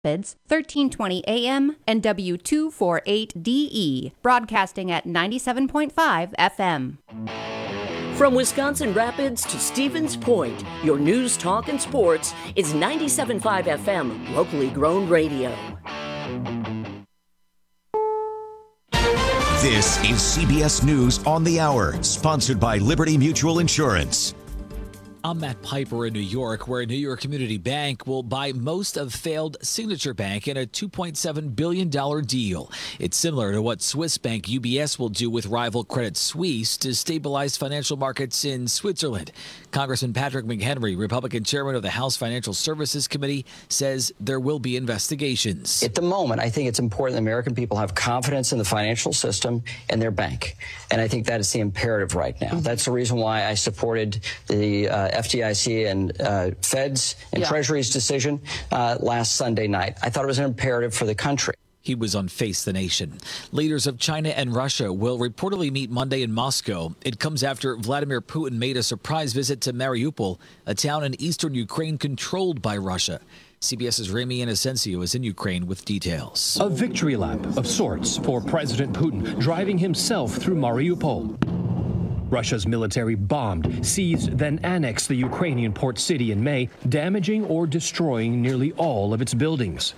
Rapids, 1320 AM and W248DE, broadcasting at 97.5 FM. From Wisconsin Rapids to Stevens Point, your news, talk, and sports is 97.5 FM, locally grown radio. This is CBS News on the Hour, sponsored by Liberty Mutual Insurance. I'm Matt Piper in New York, where New York Community Bank will buy most of failed Signature Bank in a $2.7 billion deal. It's similar to what Swiss bank UBS will do with rival Credit Suisse to stabilize financial markets in Switzerland. Congressman Patrick McHenry, Republican chairman of the House Financial Services Committee, says there will be investigations. At the moment, I think it's important that American people have confidence in the financial system and their bank. And I think that is the imperative right now. That's the reason why I supported the FDIC and Fed's and Treasury's decision last Sunday night. I thought it was an imperative for the country. He was on Face the Nation. Leaders of China and Russia will reportedly meet Monday in Moscow. It comes after Vladimir Putin made a surprise visit to Mariupol, a town in eastern Ukraine controlled by Russia. CBS's Remy Inocencio is in Ukraine with details. A victory lap of sorts for President Putin, driving himself through Mariupol. Russia's military bombed, seized, then annexed the Ukrainian port city in May, damaging or destroying nearly all of its buildings.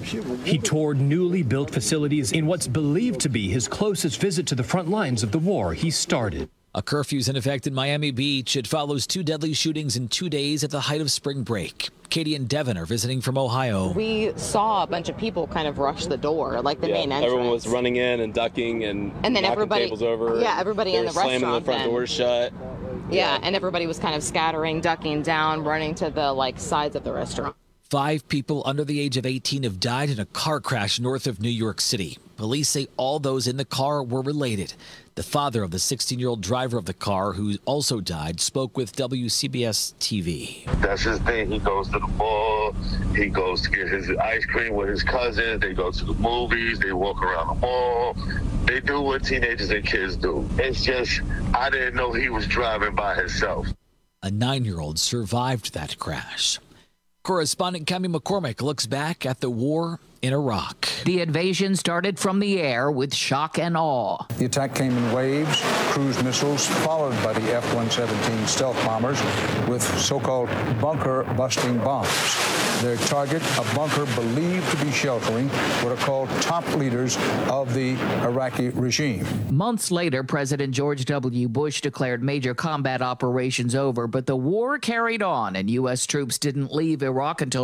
He toured newly built facilities in what's believed to be his closest visit to the front lines of the war he started. A curfew's in effect in Miami Beach. It follows 2 deadly shootings in 2 days at the height of spring break. Katie and Devin are visiting from Ohio. We saw a bunch of people kind of rush the door, like the main entrance. Everyone was running in and ducking and then everybody, tables over. Yeah, everybody in the restaurant. Slamming the front doors shut. Yeah, and everybody was kind of scattering, ducking down, running to the sides of the restaurant. 5 people under the age of 18 have died in a car crash north of New York City. Police say all those in the car were related. The father of the 16-year-old driver of the car, who also died, spoke with WCBS TV. That's his thing. He goes to the mall. He goes to get his ice cream with his cousins. They go to the movies. They walk around the mall. They do what teenagers and kids do. It's just, I didn't know he was driving by himself. A 9-year-old survived that crash. Correspondent Cami McCormick looks back at the war in Iraq. The invasion started from the air with shock and awe. The attack came in waves, cruise missiles, followed by the F-117 stealth bombers with so-called bunker-busting bombs. Their target, a bunker believed to be sheltering what are called top leaders of the Iraqi regime. Months later, President George W. Bush declared major combat operations over, but the war carried on, and U.S. troops didn't leave Iraq until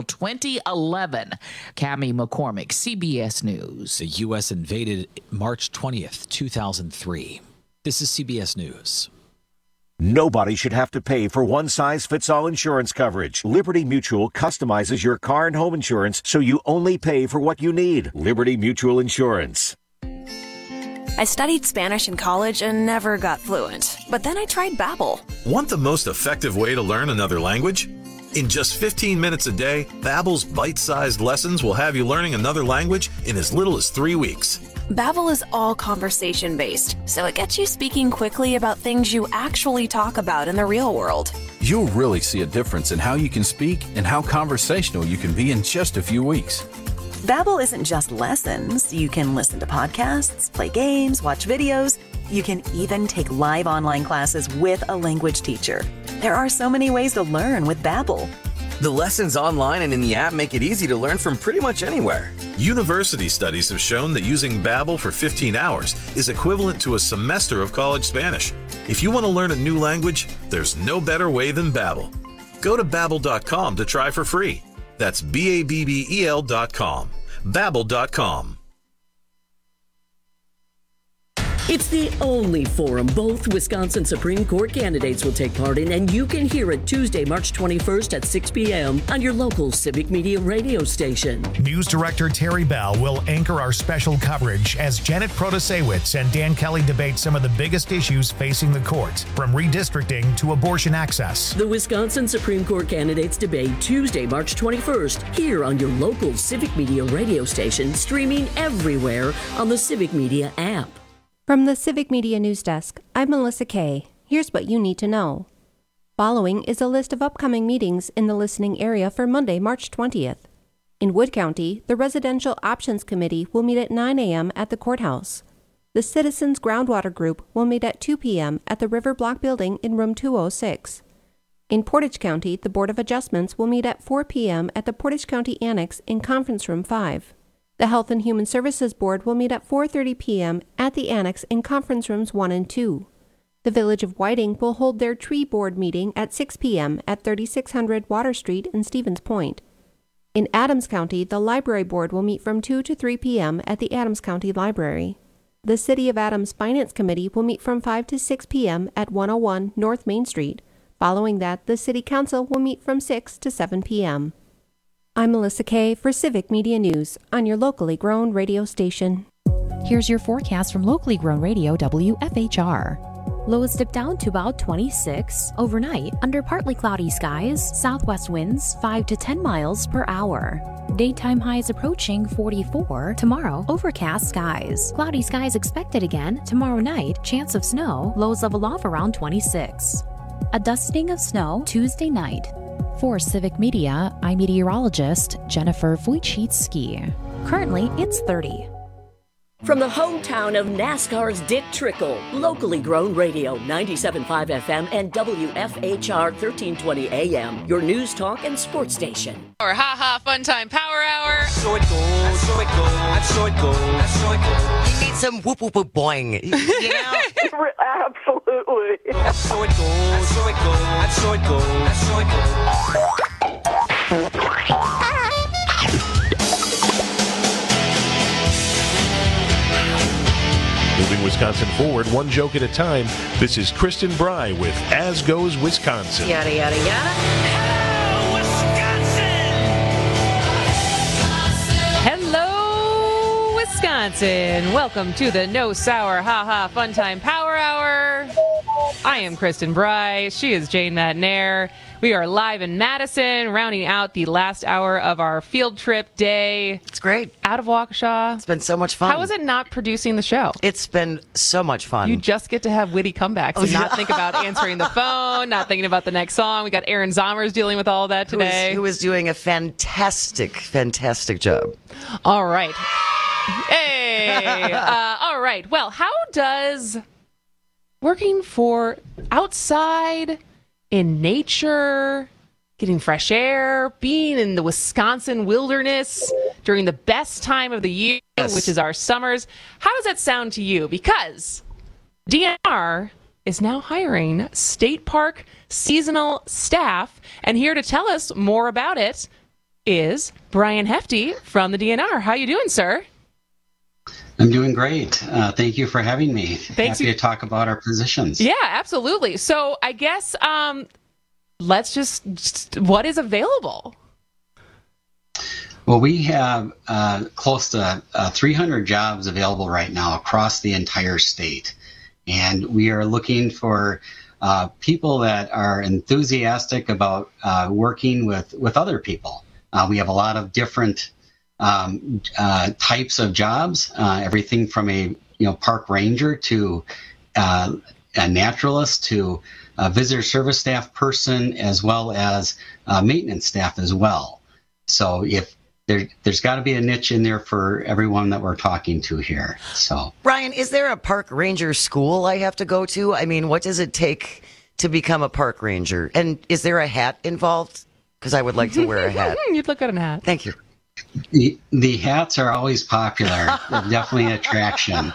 2011. Cami McCormick, CBS News. The U.S. invaded March 20th, 2003. This is CBS News. Nobody should have to pay for one-size-fits-all insurance coverage. Liberty Mutual customizes your car and home insurance so you only pay for what you need. Liberty Mutual Insurance. I studied Spanish in college and never got fluent. But then I tried Babbel. Want the most effective way to learn another language? In just 15 minutes a day, Babbel's bite-sized lessons will have you learning another language in as little as 3 weeks. Babbel is all conversation-based, so it gets you speaking quickly about things you actually talk about in the real world. You'll really see a difference in how you can speak and how conversational you can be in just a few weeks. Babbel isn't just lessons. You can listen to podcasts, play games, watch videos. You can even take live online classes with a language teacher. There are so many ways to learn with Babbel. The lessons online and in the app make it easy to learn from pretty much anywhere. University studies have shown that using Babbel for 15 hours is equivalent to a semester of college Spanish. If you want to learn a new language, there's no better way than Babbel. Go to Babbel.com to try for free. That's Babbel.com. Babbel.com. It's the only forum both Wisconsin Supreme Court candidates will take part in, and you can hear it Tuesday, March 21st at 6 p.m. on your local Civic Media radio station. News Director Terry Bell will anchor our special coverage as Janet Protasewicz and Dan Kelly debate some of the biggest issues facing the court, from redistricting to abortion access. The Wisconsin Supreme Court candidates debate Tuesday, March 21st, here on your local Civic Media radio station, streaming everywhere on the Civic Media app. From the Civic Media News Desk, I'm Melissa Kay. Here's what you need to know. Following is a list of upcoming meetings in the listening area for Monday, March 20th. In Wood County, the Residential Options Committee will meet at 9 a.m. at the courthouse. The Citizens Groundwater Group will meet at 2 p.m. at the River Block Building in room 206. In Portage County, the Board of Adjustments will meet at 4 p.m. at the Portage County Annex in Conference Room 5. The Health and Human Services Board will meet at 4:30 p.m. at the Annex in Conference Rooms 1 and 2. The Village of Whiting will hold their Tree Board meeting at 6 p.m. at 3600 Water Street in Stevens Point. In Adams County, the Library Board will meet from 2 to 3 p.m. at the Adams County Library. The City of Adams Finance Committee will meet from 5 to 6 p.m. at 101 North Main Street. Following that, the City Council will meet from 6 to 7 p.m. I'm Melissa Kay for Civic Media News on your locally grown radio station. Here's your forecast from locally grown radio WFHR. Lows dip down to about 26 overnight under partly cloudy skies, southwest winds 5 to 10 miles per hour. Daytime highs approaching 44. Tomorrow, overcast skies. Cloudy skies expected again. Tomorrow night, chance of snow. Lows level off around 26. A dusting of snow Tuesday night. For Civic Media, I'm meteorologist Jennifer Wojcicki. Currently, it's 30. From the hometown of NASCAR's Dick Trickle, locally grown radio, 97.5 FM and WFHR 1320 AM, your news, talk, and sports station. Our Ha-Ha Fun Time Power Hour. So it goes, so it goes, and so it goes, and so it goes. You need some whoop whoop whoop boing. You know? Absolutely. So it goes, so it goes, and so it goes, and so it goes. Moving Wisconsin forward, one joke at a time. This is Kristen Bry with As Goes Wisconsin. Yada, yada, yada. Hello, Wisconsin. Welcome to the No Sour Ha-Ha Fun Time Power Hour. I am Kristen Bry. She is Jane Madnair. We are live in Madison, rounding out the last hour of our field trip day. It's great. Out of Waukesha. It's been so much fun. How is it not producing the show? It's been so much fun. You just get to have witty comebacks and not think about answering the phone, not thinking about the next song. We got Aaron Zommers dealing with all of that today. Who is doing a fantastic job. All right. Hey. All right. Well, how does working for outside in nature, getting fresh air, being in the Wisconsin wilderness during the best time of the year, which is our summers. How does that sound to you? Because DNR is now hiring state park seasonal staff, and here to tell us more about it is Brian Hefty from the DNR. How you doing, sir? I'm doing great. Thank you for having me. Happy to talk about our positions. Yeah, absolutely. So I guess let's just what is available? Well, we have close to 300 jobs available right now across the entire state. And we are looking for people that are enthusiastic about working with other people. We have a lot of different types of jobs, everything from a park ranger to a naturalist to a visitor service staff person, as well as maintenance staff as well. So if there's got to be a niche in there for everyone that we're talking to here. So, Brian, is there a park ranger school I have to go to? I mean, what does it take to become a park ranger? And is there a hat involved? Because I would like to wear a hat. You'd look good in a hat. Thank you. The hats are always popular. They're definitely an attraction.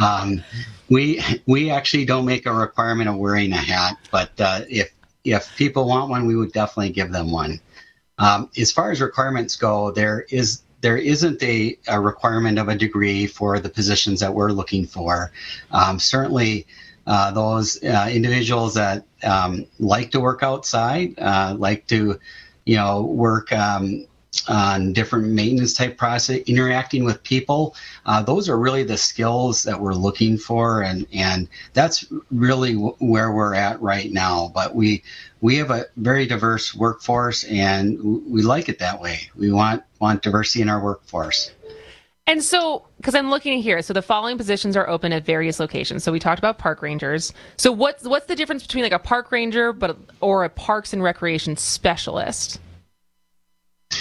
We actually don't make a requirement of wearing a hat, but if people want one, we would definitely give them one. As far as requirements go, there isn't a requirement of a degree for the positions that we're looking for. Certainly, those individuals that like to work outside, like to work on different maintenance type process, interacting with people. Those are really the skills that we're looking for, and that's really where we're at right now. But we have a very diverse workforce, and we like it that way. We want diversity in our workforce. And so, because I'm looking here, so the following positions are open at various locations. So we talked about park rangers. So what's the difference between like a park ranger or a parks and recreation specialist?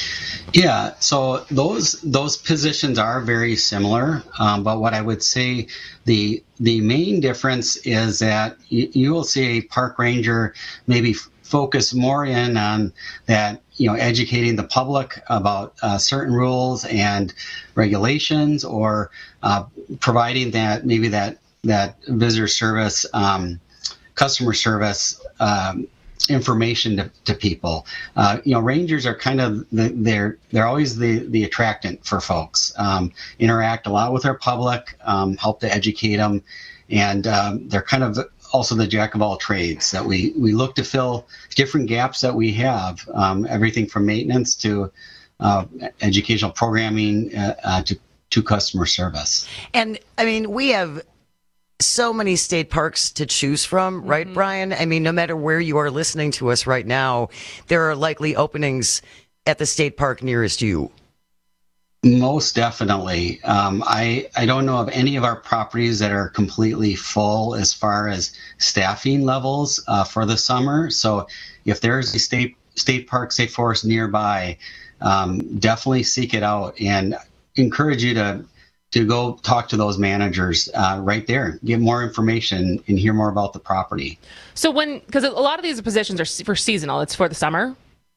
Yeah, so those positions are very similar, but what I would say the main difference is that you will see a park ranger maybe focus more in on that, educating the public about certain rules and regulations, or providing that maybe that visitor service, customer service information to people. Rangers are kind of they're always the attractant for folks. Interact a lot with our public, help to educate them, and they're kind of also the jack of all trades that we look to fill different gaps that we have. Everything from maintenance to educational programming to customer service. And I mean, we have so many state parks to choose from, right, Brian? I mean, no matter where you are listening to us right now, there are likely openings at the state park nearest you. Most definitely. I don't know of any of our properties that are completely full as far as staffing levels for the summer. So if there's a state park, state forest nearby, definitely seek it out, and encourage you to go talk to those managers right there, get more information and hear more about the property. So because a lot of these positions are for seasonal, it's for the summer?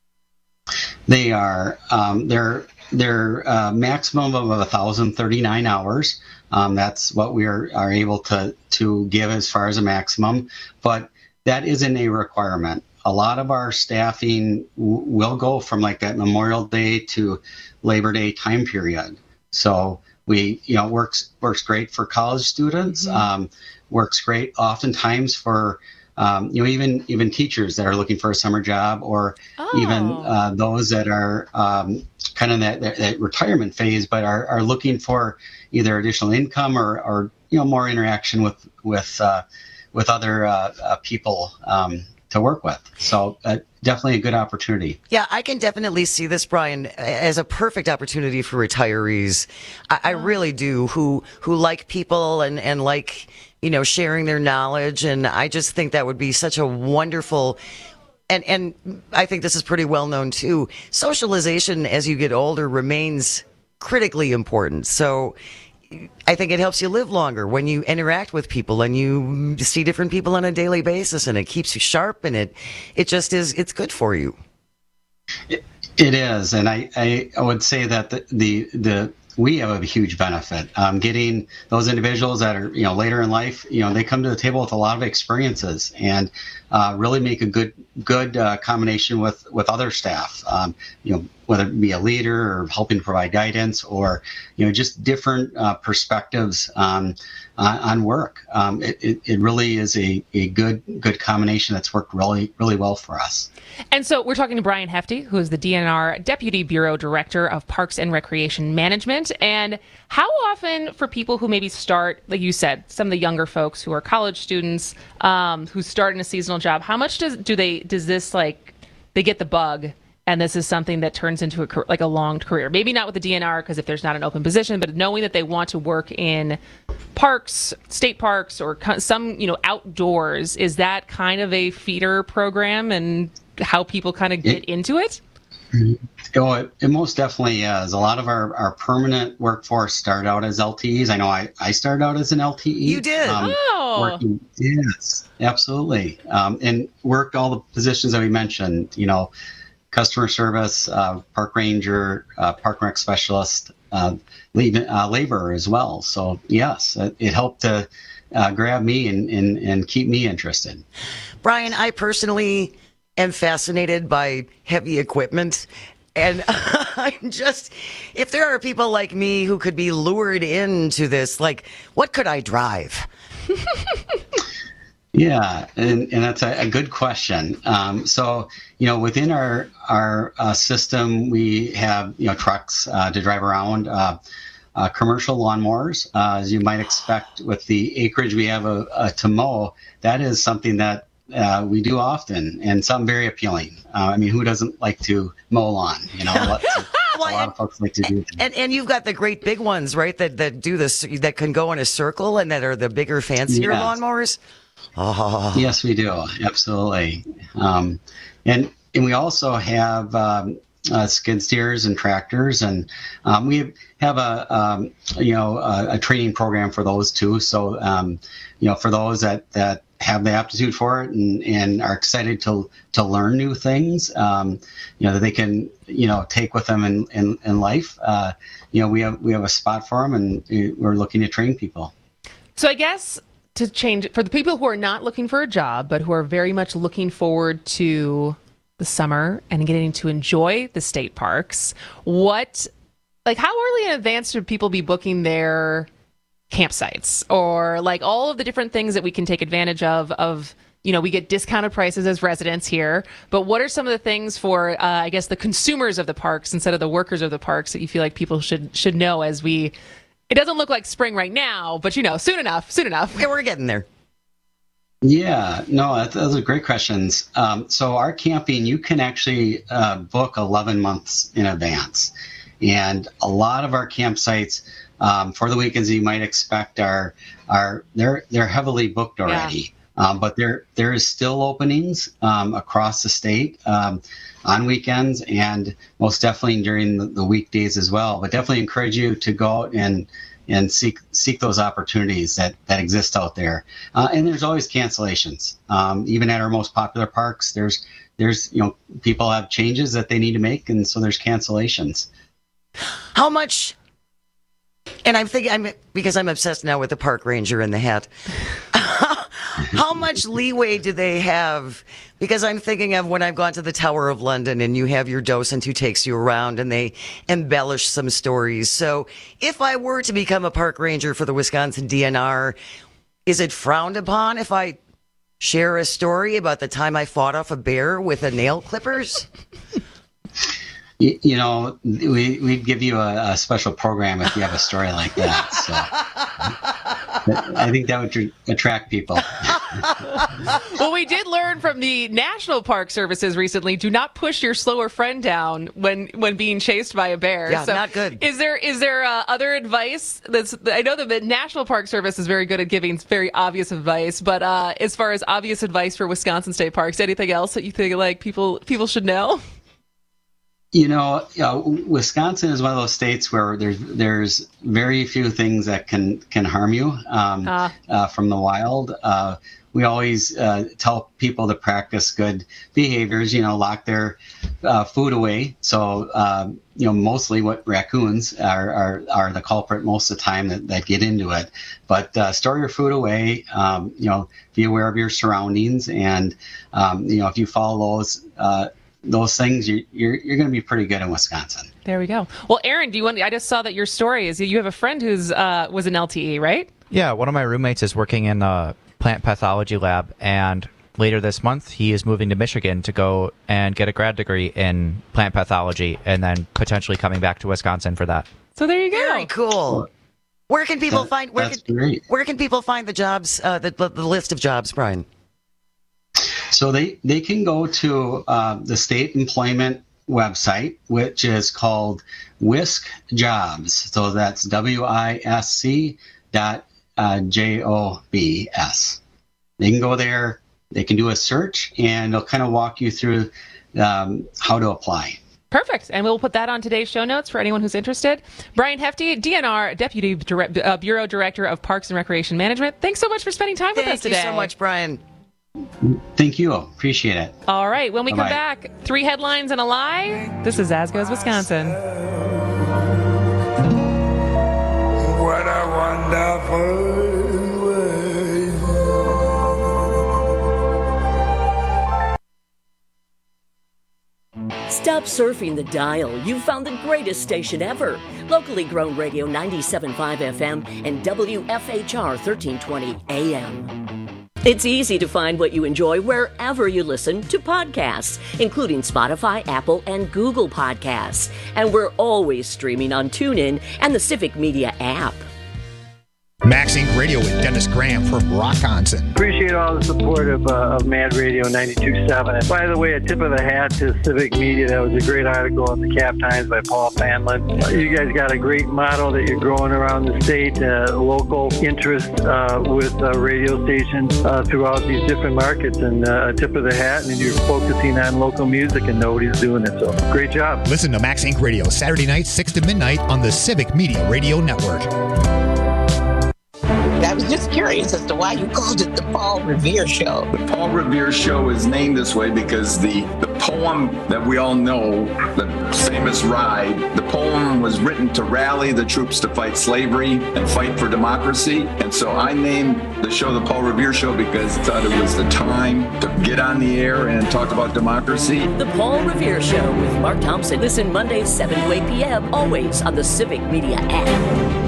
They are. They're maximum of 1,039 hours. That's what we are able to give as far as a maximum, but that isn't a requirement. A lot of our staffing will go from like that Memorial Day to Labor Day time period. So we, works great for college students. Works great oftentimes for even teachers that are looking for a summer job, or even those that are kind of that retirement phase, but are looking for either additional income or more interaction with other people to work with. So definitely a good opportunity. Yeah, I can definitely see this, Brian, as a perfect opportunity for retirees. I really do, who like people and like, sharing their knowledge. And I just think that would be such a wonderful, and I think this is pretty well known too, socialization as you get older remains critically important. So I think it helps you live longer when you interact with people and you see different people on a daily basis, and it keeps you sharp, and it just is, it's good for you. It is. And I would say that we have a huge benefit. Getting those individuals that are, later in life, they come to the table with a lot of experiences and really make a good combination with other staff, whether it be a leader or helping provide guidance, or, just different perspectives on work. It really is a good combination that's worked really, really well for us. And so we're talking to Brian Hefty, who is the DNR Deputy Bureau Director of Parks and Recreation Management. And how often, for people who maybe start, like you said, some of the younger folks who are college students who start in a seasonal job, how much does this, like, they get the bug and this is something that turns into a long career? Maybe not with the DNR, because if there's not an open position, but knowing that they want to work in parks, state parks, or some, outdoors, is that kind of a feeder program and how people kind of get into it? Oh, it most definitely is. A lot of our permanent workforce start out as LTEs. I know I started out as an LTE. You did? Yes, absolutely. And worked all the positions that we mentioned, customer service, park ranger, park rec specialist, labor as well. So yes, it helped to grab me and keep me interested. Brian, I personally am fascinated by heavy equipment. And I'm just, if there are people like me who could be lured into this, like, what could I drive? Yeah, and that's a good question. So, within our system, we have, trucks to drive around, commercial lawnmowers, as you might expect with the acreage we have to mow. That is something that we do often, and some very appealing. Who doesn't like to mow lawn? A lot of folks like to do that. And you've got the great big ones, right? That do this, that can go in a circle, and that are the bigger, fancier lawnmowers. Oh. Yes, we do. Absolutely. And we also have skid steers and tractors, and we have a training program for those too. So for those that have the aptitude for it and are excited to learn new things, that they can take with them in life. We have a spot for them, and we're looking to train people. So I guess to change it for the people who are not looking for a job, but who are very much looking forward to the summer and getting to enjoy the state parks, how early in advance should people be booking their campsites, or like all of the different things that we can take advantage of? We get discounted prices as residents here, but what are some of the things for, I guess, the consumers of the parks instead of the workers of the parks that you feel like people should know as it doesn't look like spring right now, but soon enough. Yeah, we're getting there. Yeah, no, those are great questions. So our camping, you can actually book 11 months in advance. And a lot of our campsites for the weekends you might expect they're heavily booked already. Yeah. But there is still openings across the state on weekends, and most definitely during the weekdays as well. But definitely encourage you to go out and seek those opportunities that exist out there. And there's always cancellations. Even at our most popular parks, there's people have changes that they need to make, and so there's cancellations. How much? And I'm thinking, because I'm obsessed now with the park ranger in the hat. How much leeway do they have? Because I'm thinking of when I've gone to the Tower of London and you have your docent who takes you around and they embellish some stories. So if I were to become a park ranger for the Wisconsin DNR, is it frowned upon if I share a story about the time I fought off a bear with a nail clippers? We'd give you a special program if you have a story like that. So I think that would attract people. Well, we did learn from the National Park Services recently, do not push your slower friend down when being chased by a bear. Yeah, so not good. Is there other advice? I know that the National Park Service is very good at giving very obvious advice, but as far as obvious advice for Wisconsin state parks, anything else that you think like people should know? Wisconsin is one of those states where there's very few things that can harm you from the wild. We always tell people to practice good behaviors, lock their food away. So, mostly what raccoons are the culprit most of the time that get into it. But store your food away, be aware of your surroundings. And, if you follow those things, you're going to be pretty good in Wisconsin. There we go. Well, Aaron, I just saw that your story is you have a friend who's was an LTE, right? Yeah, one of my roommates is working in a plant pathology lab, and later this month he is moving to Michigan to go and get a grad degree in plant pathology, and then potentially coming back to Wisconsin for that. So there you go. Very cool. Where can people find the jobs, the list of jobs, Brian? So they can go to the state employment website, which is called WISC Jobs. So that's WISC.jobs. They can go there, they can do a search, and they'll kind of walk you through how to apply. Perfect. And we'll put that on today's show notes for anyone who's interested. Brian Hefty, DNR Deputy Bureau Director of Parks and Recreation Management. Thanks so much for spending time with us today. Thank you so much, Brian. Thank you. Appreciate it. All right. When we come back, 3 headlines and a lie. This is As Goes Wisconsin. What a wonderful world. Stop surfing the dial. You've found the greatest station ever. Locally grown radio 97.5 FM and WFHR 1320 AM. It's easy to find what you enjoy wherever you listen to podcasts, including Spotify, Apple, and Google Podcasts. And we're always streaming on TuneIn and the Civic Media app. Max Inc. Radio with Dennis Graham from Rockonson. Appreciate appreciate all the support of Mad Radio 92.7. And by the way, a tip of the hat to Civic Media. That was a great article in the Cap Times by Paul Fanlin. You guys got a great model that you're growing around the state, local interest with radio stations throughout these different markets. And a tip of the hat, and you're focusing on local music, and nobody's doing it. So great job. Listen to Max Inc. Radio Saturday night, 6 to midnight on the Civic Media Radio Network. I was just curious as to why you called it the Paul Revere Show. The Paul Revere Show is named this way because the poem that we all know, the famous Ride, the poem was written to rally the troops to fight slavery and fight for democracy. And so I named the show the Paul Revere Show because I thought it was the time to get on the air and talk about democracy. The Paul Revere Show with Mark Thompson. Listen Mondays 7 to 8 p.m. always on the Civic Media app.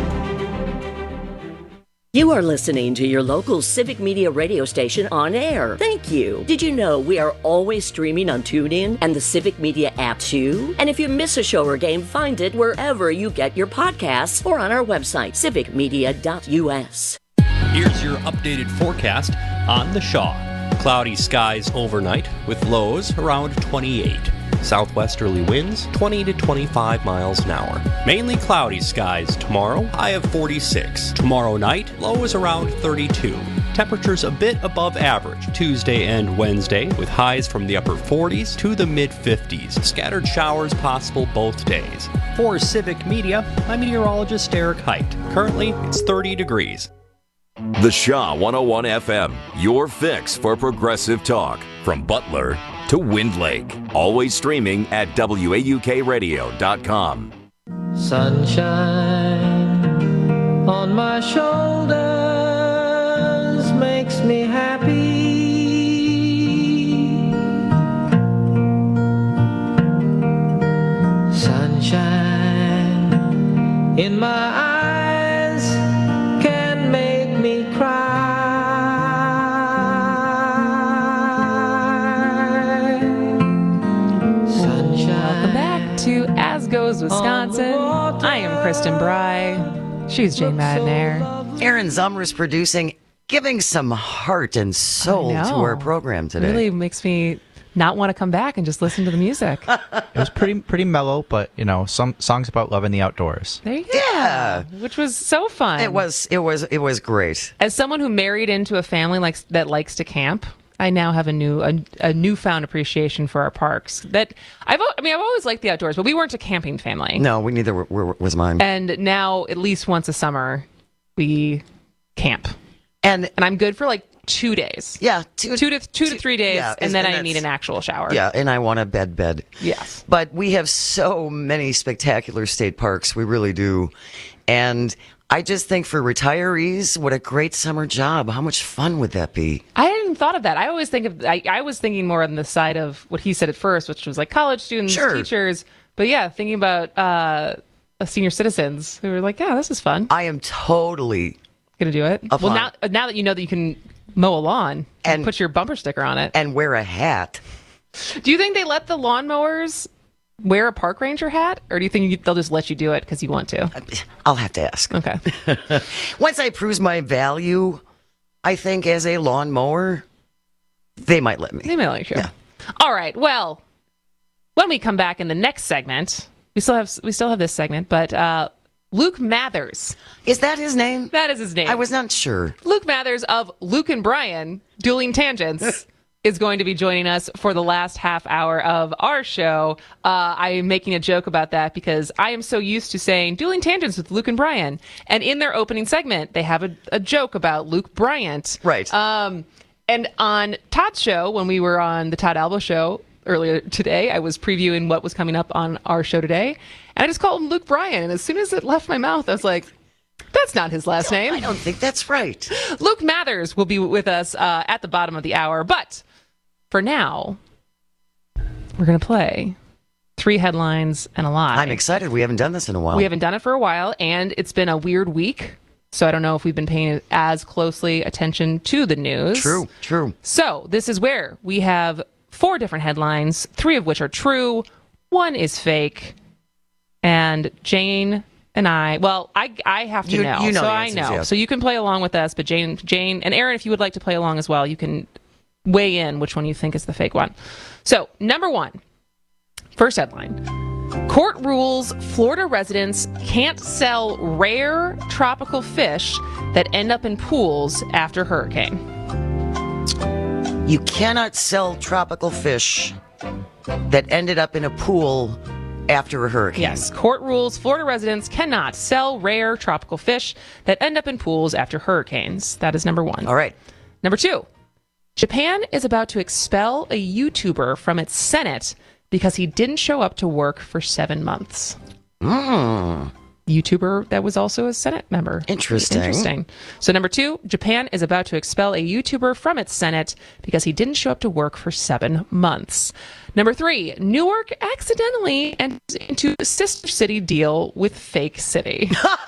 You are listening to your local Civic Media radio station on air. Thank you. Did you know we are always streaming on TuneIn and the Civic Media app too? And if you miss a show or game, find it wherever you get your podcasts or on our website, civicmedia.us. Here's your updated forecast on the Shaw. Cloudy skies overnight with lows around 28. Southwesterly winds 20 to 25 miles an hour. Mainly cloudy skies tomorrow, high of 46. Tomorrow night, low is around 32. Temperatures a bit above average Tuesday and Wednesday, with highs from the upper 40s to the mid-50s. Scattered showers possible both days. For Civic Media, I'm meteorologist Eric Height. Currently, it's 30 degrees. The Shaw 101 FM, your fix for progressive talk. From Butler to Wind Lake. Always streaming at WAUKradio.com. Sunshine on my shoulders makes me happy. Sunshine in my eyes can make me cry. To As Goes Wisconsin. I am Kristen Bry. She's Jane Maddenair. Aaron Zummer's producing, giving some heart and soul to our program today. It really makes me not want to come back and just listen to the music. It was pretty mellow, but some songs about loving the outdoors. There you go. Yeah, which was so fun. It was great. As someone who married into a family that likes to camp, I now have a newfound appreciation for our parks. That I've always liked the outdoors, but we weren't a camping family. No, we neither was mine. And now, at least once a summer, we camp, and I'm good for like 2 days. Yeah, two to 3 days, yeah, and then I need an actual shower. Yeah, and I want a bed. Yes, but we have so many spectacular state parks. We really do, and I just think for retirees, what a great summer job. How much fun would that be? I hadn't thought of that. I always think of, I was thinking more on the side of what he said at first, which was like college students, teachers. But yeah, thinking about senior citizens who were like, yeah, this is fun. I am totally going to do it. Well, now that you know that you can mow a lawn and put your bumper sticker on it. And wear a hat. Do you think they let the lawnmowers wear a park ranger hat, or do you think they'll just let you do it because you want to? I'll have to ask. Okay. Once I prove my value, I think as a lawnmower, they might let me. They might let you. Yeah. All right. Well, when we come back in the next segment, we still have this segment, but Luke Mathers. Is that his name? That is his name. I was not sure. Luke Mathers of Luke and Brian, Dueling Tangents. Is going to be joining us for the last half hour of our show. I am making a joke about that because I am so used to saying Dueling Tangents with Luke and Brian. And in their opening segment, they have a joke about Luke Bryant. Right. And on Todd's show, when we were on the Todd Alba show earlier today, I was previewing what was coming up on our show today. And I just called him Luke Bryan. And as soon as it left my mouth, I was like, that's not his last name. I don't think that's right. Luke Mathers will be with us at the bottom of the hour. But for now, we're going to play 3 headlines and a lie. I'm excited. We haven't done this in a while. We haven't done it for a while, and it's been a weird week. So I don't know if we've been paying as closely attention to the news. True. So this is where we have 4 different headlines, 3 of which are true, 1 is fake. And Jane and I have to know. You know so the I answers, know. yes. So you can play along with us, but Jane, and Aaron, if you would like to play along as well, you can weigh in which one you think is the fake one. So, number 1, first headline. Court rules Florida residents can't sell rare tropical fish that end up in pools after hurricane. You cannot sell tropical fish that ended up in a pool after a hurricane. Yes, court rules Florida residents cannot sell rare tropical fish that end up in pools after hurricanes. That is number 1. All right. Number 2, Japan is about to expel a YouTuber from its Senate because he didn't show up to work for 7 months. YouTuber that was also a Senate member. Interesting. So number 2, Japan is about to expel a YouTuber from its Senate because he didn't show up to work for 7 months. Number 3, Newark accidentally entered into a sister city deal with Fake City.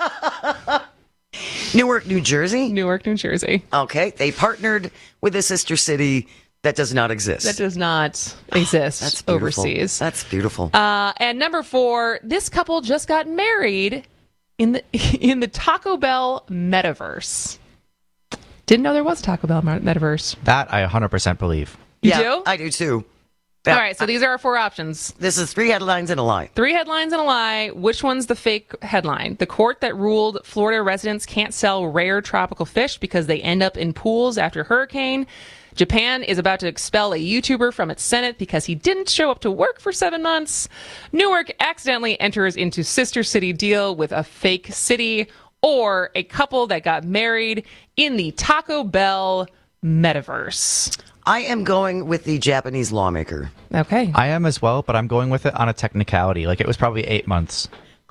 Newark, New Jersey? Newark, New Jersey. Okay. They partnered with a sister city that does not exist. That does not exist That's beautiful. overseas. That's beautiful. And number 4, this couple just got married in the Taco Bell metaverse. Didn't know there was a Taco Bell metaverse. That I 100% believe. You do? I do too. All right, so these are our 4 options. This is 3 headlines and a lie. 3 headlines and a lie. Which one's the fake headline? The court that ruled Florida residents can't sell rare tropical fish because they end up in pools after hurricane. Japan is about to expel a YouTuber from its Senate because he didn't show up to work for 7 months. Newark accidentally enters into sister city deal with a fake city, or a couple that got married in the Taco Bell metaverse. I am going with the Japanese lawmaker. Okay. I am as well, but I'm going with it on a technicality. Like, it was probably 8 months.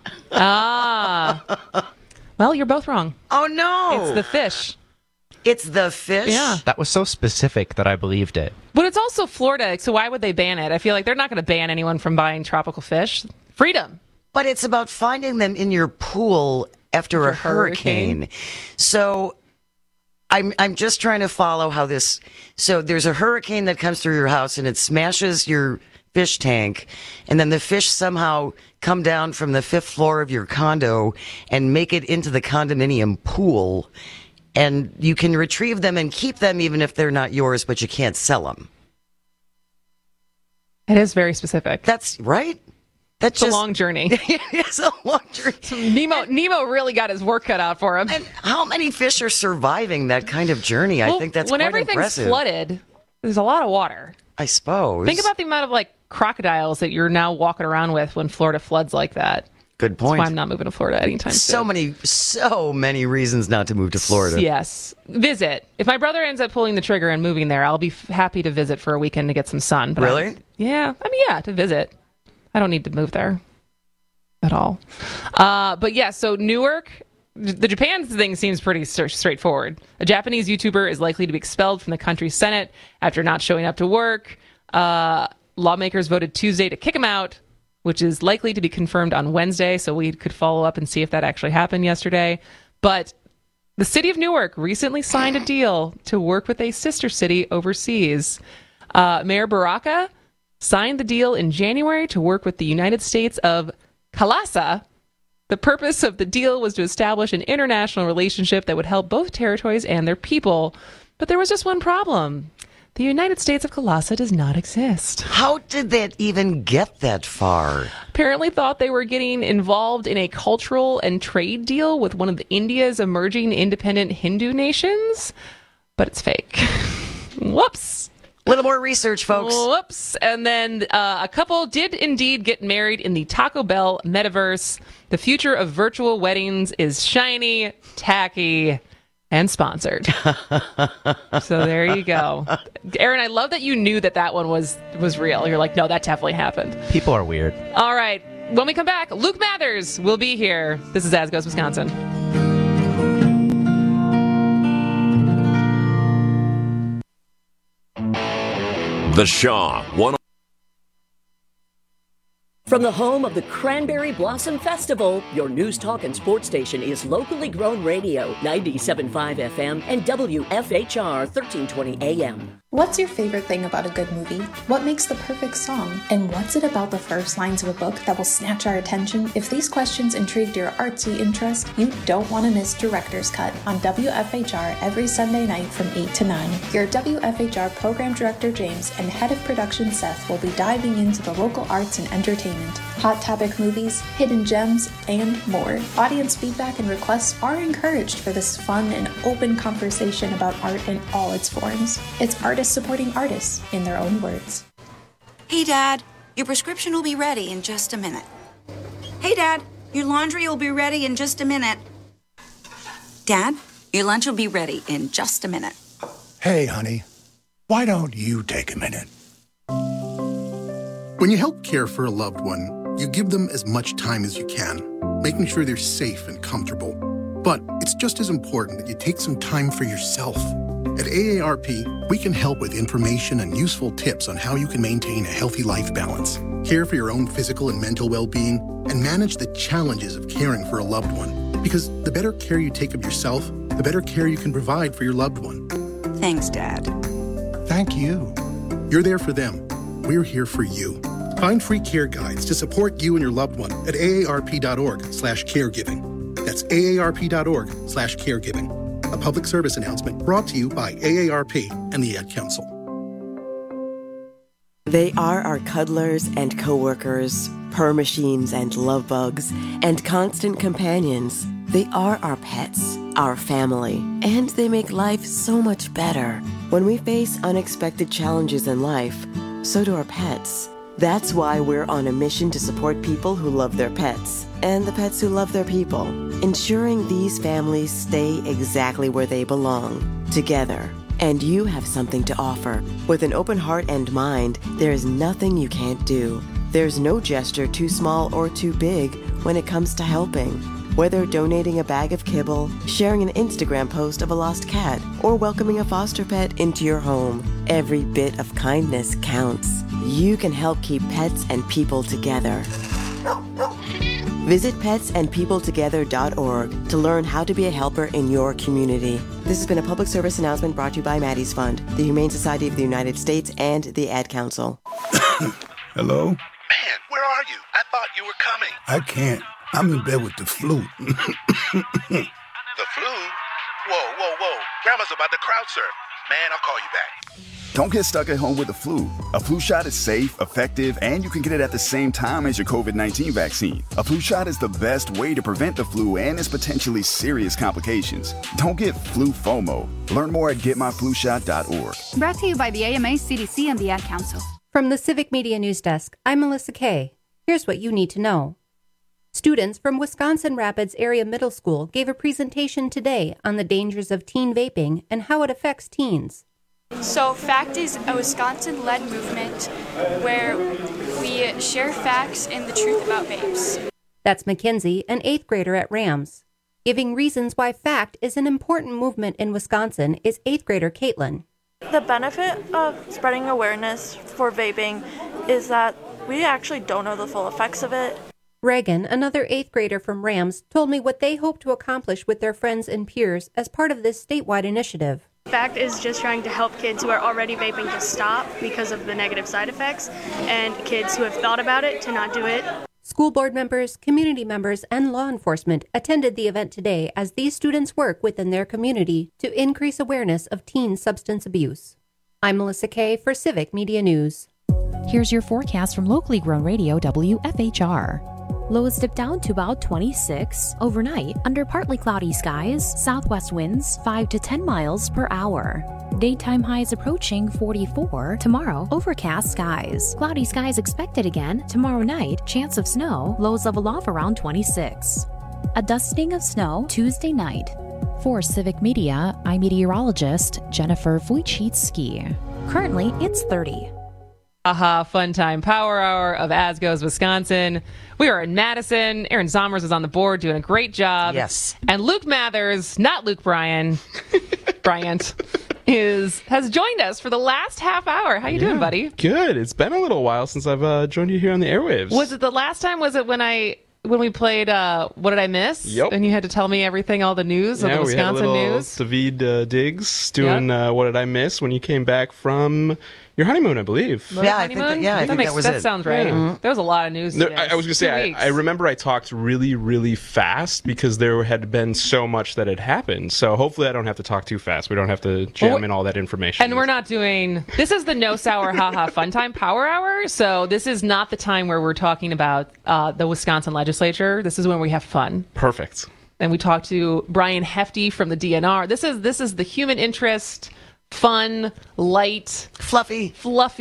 Well, you're both wrong. Oh, no. It's the fish. It's the fish? Yeah. That was so specific that I believed it. But it's also Florida, so why would they ban it? I feel like they're not going to ban anyone from buying tropical fish. Freedom. But it's about finding them in your pool after a hurricane. So I'm just trying to follow how this... So there's a hurricane that comes through your house and it smashes your fish tank, and then the fish somehow come down from the 5th floor of your condo and make it into the condominium pool. And you can retrieve them and keep them even if they're not yours, but you can't sell them. It is very specific. That's right. It's a long journey. It's a long journey. Nemo really got his work cut out for him. And how many fish are surviving that kind of journey? I think that's when quite everything's impressive. flooded, there's a lot of water. I suppose. Think about the amount of crocodiles that you're now walking around with when Florida floods like that. Good point. That's why I'm not moving to Florida anytime soon. So many reasons not to move to Florida. Yes. Visit. If my brother ends up pulling the trigger and moving there, I'll be happy to visit for a weekend to get some sun. But really? Yeah, to visit. I don't need to move there at all. But yeah, so Newark, the Japan thing seems pretty straightforward. A Japanese YouTuber is likely to be expelled from the country's Senate after not showing up to work. Lawmakers voted Tuesday to kick him out, which is likely to be confirmed on Wednesday, so we could follow up and see if that actually happened yesterday. But the city of Newark recently signed a deal to work with a sister city overseas. Mayor Baraka signed the deal in January to work with the United States of Kalasa. The purpose of the deal was to establish an international relationship that would help both territories and their people. But there was just one problem. The United States of Kalasa does not exist. How did that even get that far? Apparently thought they were getting involved in a cultural and trade deal with one of India's emerging independent Hindu nations, but it's fake. Whoops. A little more research, folks. Whoops. And then a couple did indeed get married in the Taco Bell metaverse. The future of virtual weddings is shiny, tacky, and sponsored. So there you go. Aaron, I love that you knew that one was real. You're like, no, that definitely happened. People are weird. All right. When we come back, Luke Mathers will be here. This is As Goes Wisconsin. The Shaw 1. From the home of the Cranberry Blossom Festival, your news, talk, and sports station is locally grown radio, 97.5 FM and WFHR 1320 AM. What's your favorite thing about a good movie? What makes the perfect song? And what's it about the first lines of a book that will snatch our attention? If these questions intrigued your artsy interest, you don't want to miss Director's Cut on WFHR every Sunday night from 8 to 9. Your WFHR Program Director James and Head of Production Seth will be diving into the local arts and entertainment, hot topic movies, hidden gems, and more. Audience feedback and requests are encouraged for this fun and open conversation about art in all its forms. It's artists supporting artists in their own words. Hey, Dad, your prescription will be ready in just a minute. Hey, Dad, your laundry will be ready in just a minute. Dad, your lunch will be ready in just a minute. Hey, honey, why don't you take a minute? When you help care for a loved one, you give them as much time as you can, making sure they're safe and comfortable. But it's just as important that you take some time for yourself. At AARP, we can help with information and useful tips on how you can maintain a healthy life balance, care for your own physical and mental well-being, and manage the challenges of caring for a loved one. Because the better care you take of yourself, the better care you can provide for your loved one. Thanks, Dad. Thank you. You're there for them. We're here for you. Find free care guides to support you and your loved one at aarp.org/caregiving. That's aarp.org/caregiving. A public service announcement brought to you by AARP and the Ad Council. They are our cuddlers and coworkers, purr machines and love bugs, and constant companions. They are our pets, our family, and they make life so much better. When we face unexpected challenges in life, so do our pets. That's why we're on a mission to support people who love their pets and the pets who love their people, ensuring these families stay exactly where they belong, together. And you have something to offer. With an open heart and mind, there is nothing you can't do. There's no gesture too small or too big when it comes to helping. Whether donating a bag of kibble, sharing an Instagram post of a lost cat, or welcoming a foster pet into your home, every bit of kindness counts. You can help keep pets and people together. Visit petsandpeopletogether.org to learn how to be a helper in your community. This has been a public service announcement brought to you by Maddie's Fund, the Humane Society of the United States, and the Ad Council. Hello? Man, where are you? I thought you were coming. I can't. I'm in bed with the flu. The flu? Whoa. Grandma's about to crowd surf. Man, I'll call you back. Don't get stuck at home with the flu. A flu shot is safe, effective, and you can get it at the same time as your COVID-19 vaccine. A flu shot is the best way to prevent the flu and its potentially serious complications. Don't get flu FOMO. Learn more at getmyflushot.org. Brought to you by the AMA, CDC, and the Ad Council. From the Civic Media News Desk, I'm Melissa Kay. Here's what you need to know. Students from Wisconsin Rapids Area Middle School gave a presentation today on the dangers of teen vaping and how it affects teens. So FACT is a Wisconsin-led movement where we share facts and the truth about vapes. That's Mackenzie, an 8th grader at Rams. Giving reasons why FACT is an important movement in Wisconsin is 8th grader Caitlin. The benefit of spreading awareness for vaping is that we actually don't know the full effects of it. Reagan, another 8th grader from Rams, told me what they hope to accomplish with their friends and peers as part of this statewide initiative. FACT is just trying to help kids who are already vaping to stop because of the negative side effects, and kids who have thought about it to not do it. School board members, community members, and law enforcement attended the event today as these students work within their community to increase awareness of teen substance abuse. I'm Melissa Kay for Civic Media News. Here's your forecast from locally grown radio WFHR. Lows dip down to about 26 overnight under partly cloudy skies, southwest winds 5 to 10 miles per hour. Daytime highs approaching 44. Tomorrow, overcast skies. Cloudy skies expected again. Tomorrow night, chance of snow. Lows level off around 26. A dusting of snow Tuesday night. For Civic Media, I'm meteorologist Jennifer Wojcicki. Currently, it's 30. Aha, fun time power hour of As Goes Wisconsin. We are in Madison. Aaron Somers is on the board doing a great job. Yes. And Luke Mathers, not Luke Bryan, Bryant, has joined us for the last half hour. How you doing, buddy? Good. It's been a little while since I've joined you here on the airwaves. Was it the last time? Was it when we played What Did I Miss? Yep. And you had to tell me everything, all the news of the Wisconsin news. David Diggs doing What Did I Miss when you came back from your honeymoon, I believe. I think that was it. That sounds right. Yeah. There was a lot of news. I was going to say, I remember I talked really, really fast because there had been so much that had happened. So hopefully I don't have to talk too fast. We don't have to jam in all that information. And we're not doing... This is the No Sour Haha Fun Time Power Hour. So this is not the time where we're talking about the Wisconsin legislature. This is when we have fun. Perfect. And we talked to Brian Hefty from the DNR. This is the human interest... Fun, light, fluffy.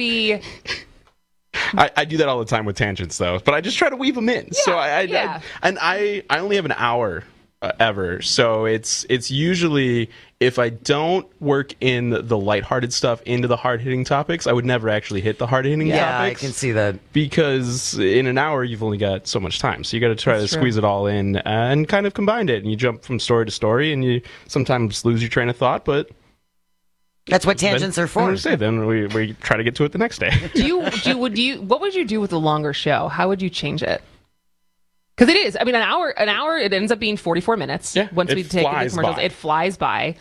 I do that all the time with tangents, though. But I just try to weave them in. So I only have an hour ever. So it's usually, if I don't work in the lighthearted stuff into the hard-hitting topics, I would never actually hit the hard-hitting topics. Yeah, I can see that. Because in an hour, you've only got so much time. So you got to try to squeeze it all in and kind of combine it. And you jump from story to story, and you sometimes lose your train of thought, but... That's what tangents are for. Then we try to get to it the next day. What would you do with a longer show? How would you change it? Because it is. I mean, an hour. It ends up being 44 minutes. Yeah, once we take the commercials, it flies by.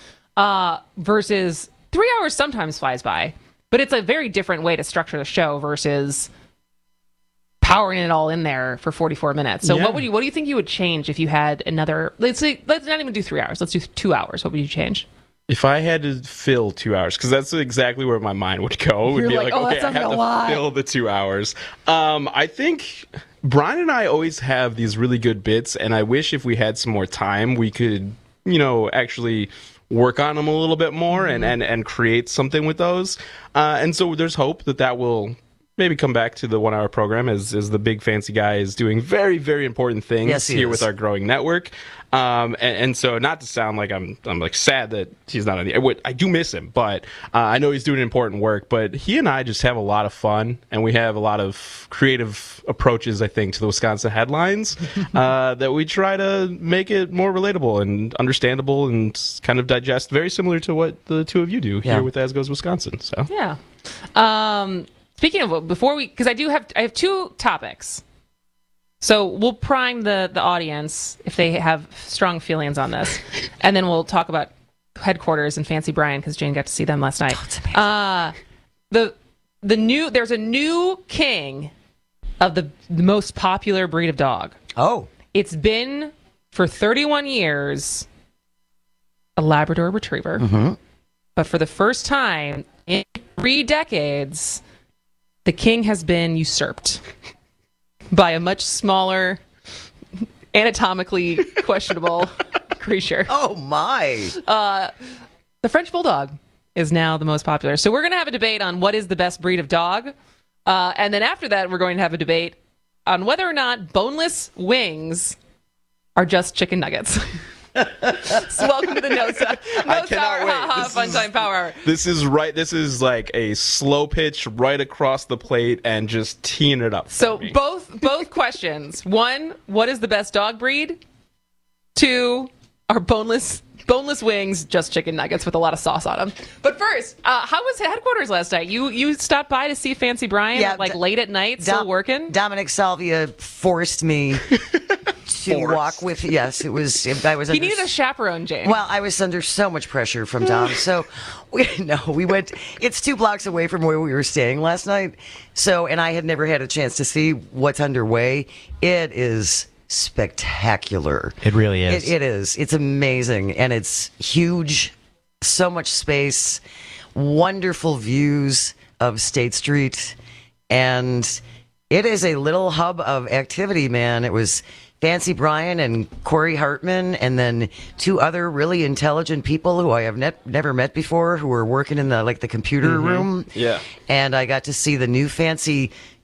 Versus 3 hours sometimes flies by, but it's a very different way to structure the show versus powering it all in there for 44 minutes. So what do you think you would change if you had another? Let's not even do 3 hours. Let's do 2 hours. What would you change? If I had to fill 2 hours, because that's exactly where my mind would go. It would be like, okay, I have to fill the 2 hours. I think Brian and I always have these really good bits, and I wish if we had some more time, we could, actually work on them a little bit more and create something with those. And so there's hope that will maybe come back to the 1 hour program as the big fancy guy is doing very, very important things here with our growing network. And so not to sound like I'm like sad that he's not on the air. I do miss him, but I know he's doing important work. But he and I just have a lot of fun, and we have a lot of creative approaches, I think, to the Wisconsin headlines that we try to make it more relatable and understandable and kind of digest, very similar to what the two of you do here with As Goes Wisconsin. So speaking of because I have two topics. So we'll prime the audience if they have strong feelings on this, and then we'll talk about headquarters and Fancy Brian because Jane got to see them last night. Oh, it's amazing. There's a new king of the most popular breed of dog. Oh, it's been for 31 years a Labrador Retriever, but for the first time in 3 decades, the king has been usurped by a much smaller, anatomically questionable creature. Oh, my. The French Bulldog is now the most popular. So we're going to have a debate on what is the best breed of dog. And then after that, we're going to have a debate on whether or not boneless wings are just chicken nuggets. So welcome to the No Sour Haha Fun Time Power Hour. This is like a slow pitch right across the plate and just teeing it up. So both questions. 1, what is the best dog breed? 2, are boneless wings just chicken nuggets with a lot of sauce on them? But first, how was headquarters last night? You stopped by to see Fancy Brian late at night, still working? Dominic Salvia forced me to walk with. Yes, it was. He needed a chaperone, Jane. Well, I was under so much pressure from Dom. So we went. It's 2 blocks away from where we were staying last night. So, and I had never had a chance to see what's underway. It is spectacular. It really is. It is. It's amazing, and it's huge. So much space, wonderful views of State Street, and it is a little hub of activity, man. It was Fancy Brian and Corey Hartman, and then 2 other really intelligent people who I have never met before, who were working in the computer room. Yeah. And I got to see the new fancy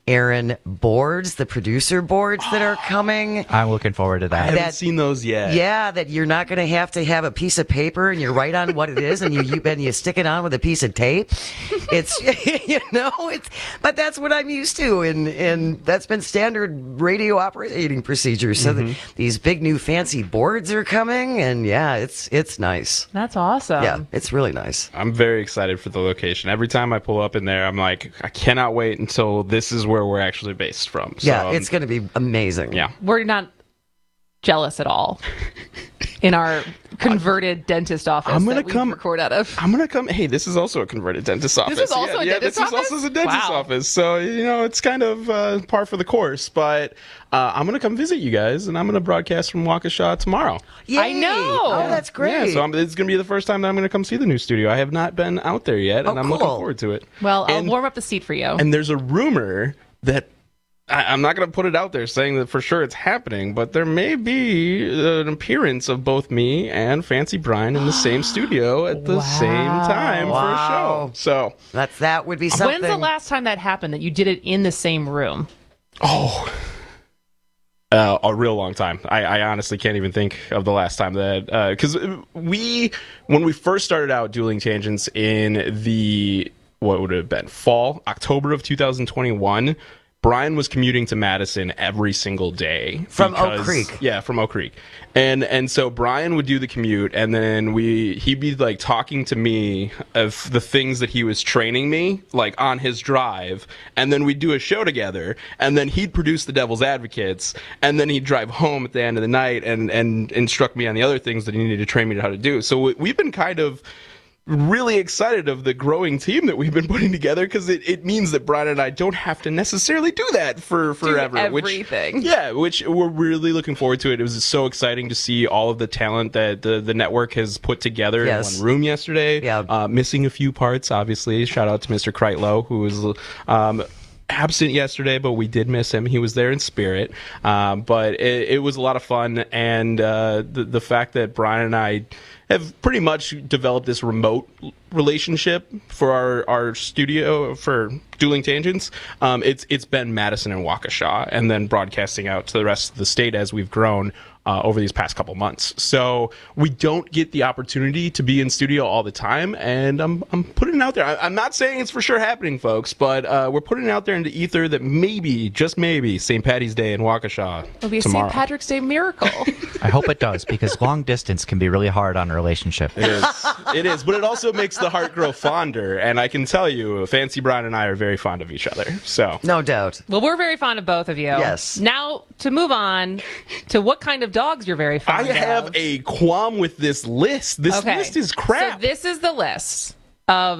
Aaron boards, the producer boards that are coming. I'm looking forward to that. I haven't seen those yet. Yeah, that you're not going to have a piece of paper and you write on what it is and you stick it on with a piece of tape. It's but that's what I'm used to, and that's been standard radio operating procedures. So these big new fancy boards are coming, and it's nice. That's awesome. Yeah, it's really nice. I'm very excited for the location. Every time I pull up in there, I'm like, I cannot wait until this is where we're actually based from. So, it's going to be amazing. Yeah. We're not jealous at all in our converted dentist office record out of. I'm going to come. Hey, this is also a converted dentist office. This is also a dentist office? This is also a dentist office. So, it's kind of par for the course. But I'm going to come visit you guys, and I'm going to broadcast from Waukesha tomorrow. Yay! I know. Oh, that's great. Yeah, so it's going to be the first time that I'm going to come see the new studio. I have not been out there yet, and I'm looking forward to it. Well, I'll warm up the seat for you. And there's a rumor that I'm not going to put it out there saying that for sure it's happening, but there may be an appearance of both me and Fancy Brian in the same studio at the same time for a show. So that would be something. When's the last time that happened, that you did it in the same room? A real long time. I honestly can't even think of the last time that, because when we first started out Dueling Tangents in the, what would it have been, October of 2021, Brian was commuting to Madison every single day from Oak Creek. Yeah, from Oak Creek, and so Brian would do the commute, and then he'd be like talking to me of the things that he was training me like on his drive, and then we'd do a show together, and then he'd produce the Devil's Advocates, and then he'd drive home at the end of the night and instruct me on the other things that he needed to train me to how to do. So we've been kind of really excited of the growing team that we've been putting together, because it means that Brian and I don't have to necessarily do that for forever. Everything. Which we're really looking forward to it. It was so exciting to see all of the talent that the network has put together in one room yesterday. Yeah. Missing a few parts, obviously. Shout out to Mr. Kreitlow, who was absent yesterday, but we did miss him. He was there in spirit. But it was a lot of fun, and the fact that Brian and I have pretty much developed this remote relationship for our studio for Dueling Tangents. It's been Madison and Waukesha, and then broadcasting out to the rest of the state as we've grown over these past couple months. So we don't get the opportunity to be in studio all the time, and I'm putting it out there. I'm not saying it's for sure happening, folks, but we're putting it out there into ether that maybe, just maybe, St. Patty's Day in Waukesha It'll be tomorrow. a St. Patrick's Day miracle. I hope it does, because long distance can be really hard on a relationship. It is, but it also makes the heart grow fonder, and I can tell you, Fancy Brian and I are very fond of each other. So no doubt. Well, we're very fond of both of you. Yes. Now, to move on to what kind of dogs you're very fond of. I have a qualm with this list. This list is crap. So this is the list of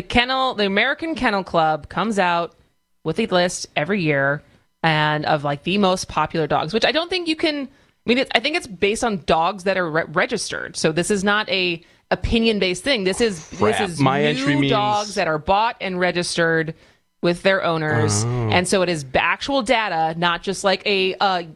the American Kennel Club comes out with a list every year, and of like the most popular dogs, which I don't think you can. I think it's based on dogs that are registered. So this is not a opinion-based thing. This is new dogs that are bought and registered with their owners, and so it is actual data, not just like a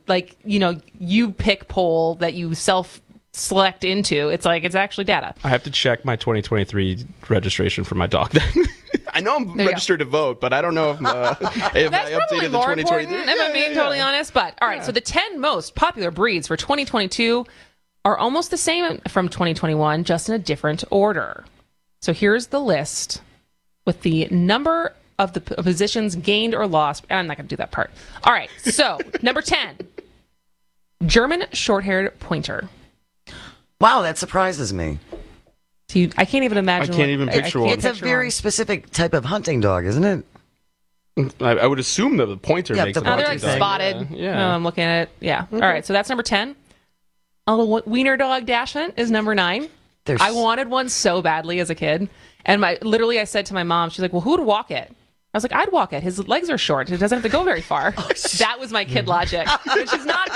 you pick poll that you select into. It's actually data. I have to check my 2023 registration for my dog. I know I'm registered to vote, but I don't know if That's I updated the 2023. If I'm being totally honest. But all right, so the 10 most popular breeds for 2022 are almost the same from 2021, just in a different order. So here's the list with the number of the positions gained or lost. I'm not going to do that part. All right, so number 10, German Short-Haired Pointer. Wow, that surprises me. I can't even imagine. I can't even picture one. It's a very specific type of hunting dog, isn't it? I would assume that the pointer makes they're like spotted. Yeah. I'm looking at it. Yeah. Okay. All right, so that's number 10. A little wiener dog Dachshund is number 9. I wanted one so badly as a kid. And I said to my mom, she's like, well, who would walk it? I was like, I'd walk it. His legs are short. It doesn't have to go very far. That was my kid logic, which is not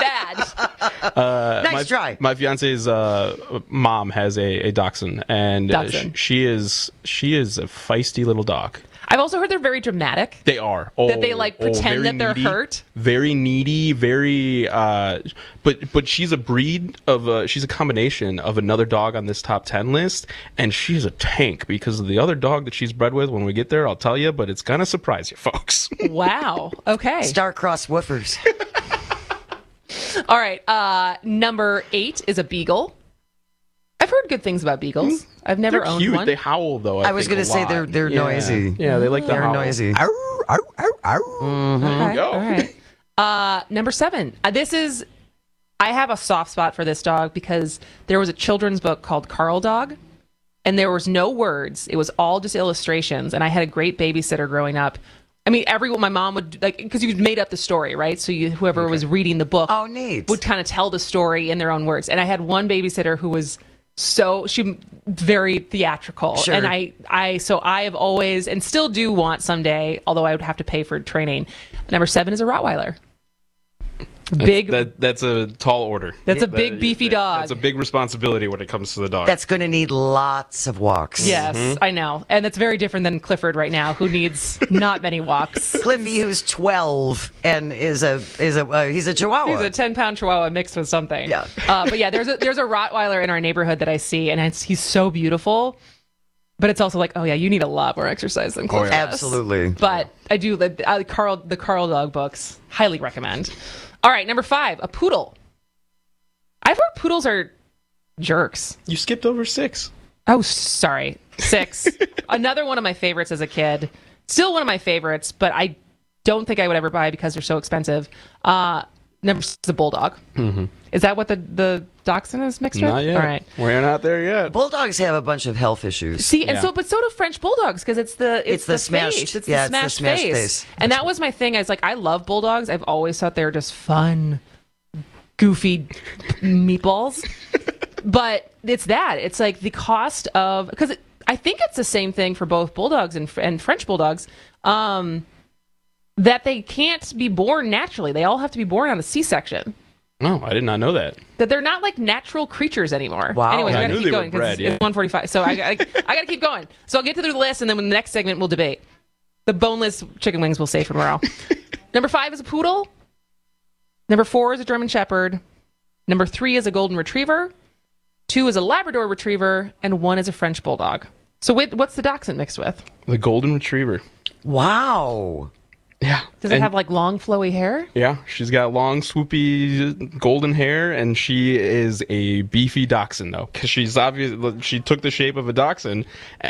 bad. Nice try. My fiance's mom has a dachshund, and she is a feisty little dog. I've also heard they're very dramatic. They are. That they pretend that they're needy, hurt. Very needy, very but she's a breed of she's a combination of another dog on this top 10 list, and she's a tank because of the other dog that she's bred with. When we get there, I'll tell you, but it's gonna surprise you folks. Wow. Okay. Star-crossed woofers. All right. Number 8 is a beagle. I've heard good things about beagles. I've never owned cute. one. They howl though. I was going to say they're noisy. Yeah, they like to They're howl. noisy. Okay. Go. All right. Number 7. I have a soft spot for this dog because there was a children's book called Carl Dog, and there was no words. It was all just illustrations, and I had a great babysitter growing up. I mean, my mom would, because you made up the story, right? So whoever was reading the book would kind of tell the story in their own words. And I had one babysitter who was very theatrical. Sure. And I have always, and still do want someday, although I would have to pay for training. Number 7 is a Rottweiler. That's a tall order. That's a big, beefy dog. That's a big responsibility when it comes to the dog. That's going to need lots of walks. Yes, I know. And that's very different than Clifford right now, who needs not many walks. Cliffy, who's 12 and he's a Chihuahua. He's a 10-pound Chihuahua mixed with something. Yeah. But yeah, there's a Rottweiler in our neighborhood that I see, and he's so beautiful. But it's also like, oh yeah, you need a lot more exercise than Clifford. Absolutely. But I do the Carl Dog books. Highly recommend. All right, number 5, a poodle. I've heard poodles are jerks. You skipped over 6. Oh, sorry. 6. Another one of my favorites as a kid. Still one of my favorites, but I don't think I would ever buy because they're so expensive. Number 6 is a bulldog. Mm-hmm. Is that what the dachshund is mixed with? Not yet. All right. We're not there yet. Bulldogs have a bunch of health issues. See, and so do French bulldogs because it's the smashed face. It's yeah, the it's smashed face. And that was my thing. I was like, I love bulldogs. I've always thought they were just fun, goofy meatballs. But it's that. It's like the cost of, because I think it's the same thing for both bulldogs and French bulldogs. That they can't be born naturally. They all have to be born on a C-section. No, I did not know that. That they're not like natural creatures anymore. Wow. Anyways, I we got to knew keep they going were bred, because it's 1:45. So I got to keep going. So I'll get to the list, and then in the next segment we'll debate. The boneless chicken wings we'll save for tomorrow. Number 5 is a poodle. Number 4 is a German Shepherd. Number 3 is a Golden Retriever. 2 is a Labrador Retriever, and 1 is a French Bulldog. So what's the dachshund mixed with? The Golden Retriever. Wow. Yeah. Does it have like long flowy hair? Yeah, she's got long, swoopy, golden hair, and she is a beefy dachshund, though, because she took the shape of a dachshund,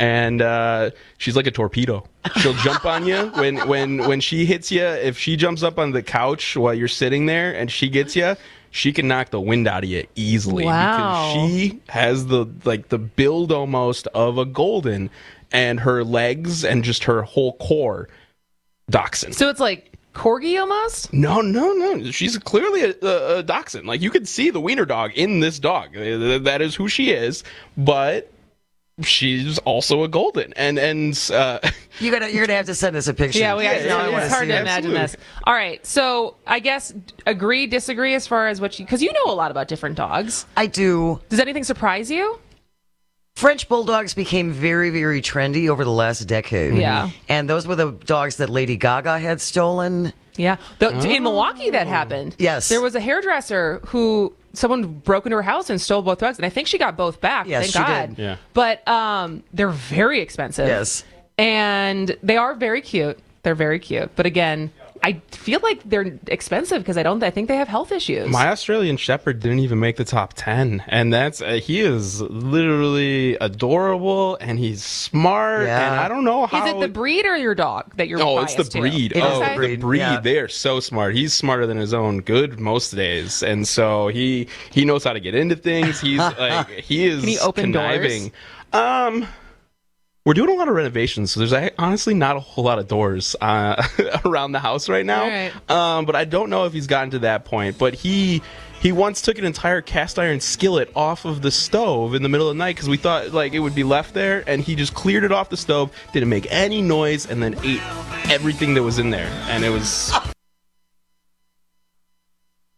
and she's like a torpedo. She'll jump on you when she hits you. If she jumps up on the couch while you're sitting there and she gets you, she can knock the wind out of you easily. Wow. Because she has the build almost of a golden, and her legs and just her whole core. Dachshund. So it's like corgi almost? No. She's clearly a dachshund. Like, you could see the wiener dog in this dog. That is who she is. But she's also a golden. And you're gonna have to send us a picture. Yeah, it's hard to imagine absolutely. this. All right, so I guess agree, disagree as far as because you know a lot about different dogs. I do. Does anything surprise you? French Bulldogs became very, very trendy over the last decade. Yeah. And those were the dogs that Lady Gaga had stolen. Yeah. In Milwaukee, that happened. Yes. There was a hairdresser who someone broke into her house and stole both dogs, and I think she got both back. Yes, thank she God. did. Yeah. But they're very expensive. Yes. And they are very cute. They're very cute. But again, I feel like they're expensive because I think they have health issues. My Australian Shepherd didn't even make the top 10, and that's he is literally adorable, and he's smart, and I don't know how. Is it the breed or your dog that you're Oh, it's biased the to? breed. The breed. Yeah. They are so smart. He's smarter than his own good most days, and so he knows how to get into things. He's like he is Can he open conniving. doors? We're doing a lot of renovations, so there's honestly not a whole lot of doors around the house right now. Right. But I don't know if he's gotten to that point. But he once took an entire cast iron skillet off of the stove in the middle of the night because we thought like it would be left there, and he just cleared it off the stove, didn't make any noise, and then ate everything that was in there. And it was